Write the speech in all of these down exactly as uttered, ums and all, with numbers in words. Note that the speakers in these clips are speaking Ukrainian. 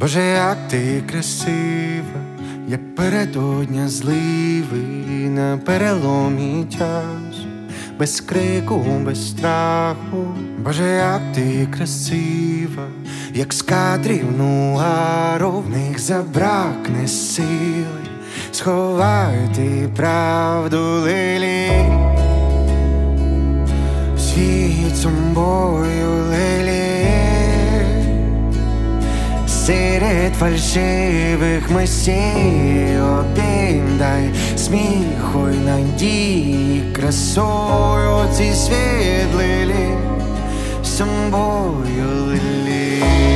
Боже, як ти красива, як передодня зливи на переломі часу, без крику, без страху. Боже, як ти красива, як з кадрів нуару, в них забракне сили сховати правду лилі. Світ собою лилі, серед фальшивих мислей обійдай сміху й надії, красою ці світ лилі, собою лилі.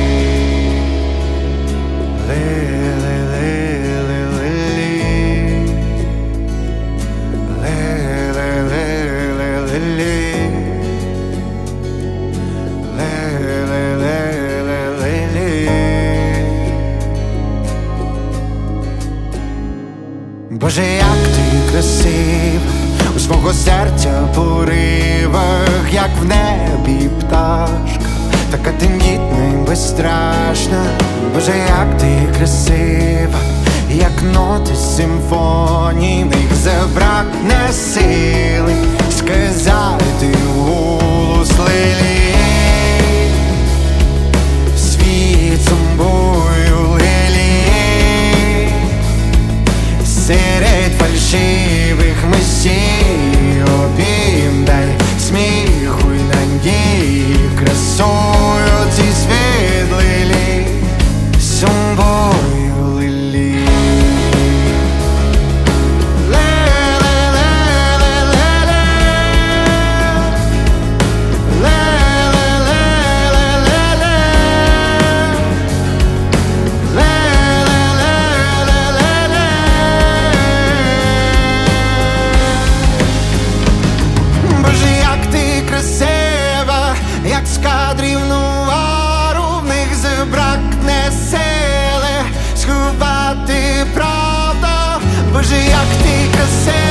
Боже, як ти красива, у свого серця поривах, як в небі пташка, така тендітна й безстрашна. Боже, як ти красива, як ноти симфонії, в них забракне сили сказати вголос лилі. Світ собою лилі, серед фальшивих мислей обійдай сміху й надії, красою ці світ лилі, собою лилі. Як з кадрів нуару, в них забракне сили сховати правду. Боже, як ти красива.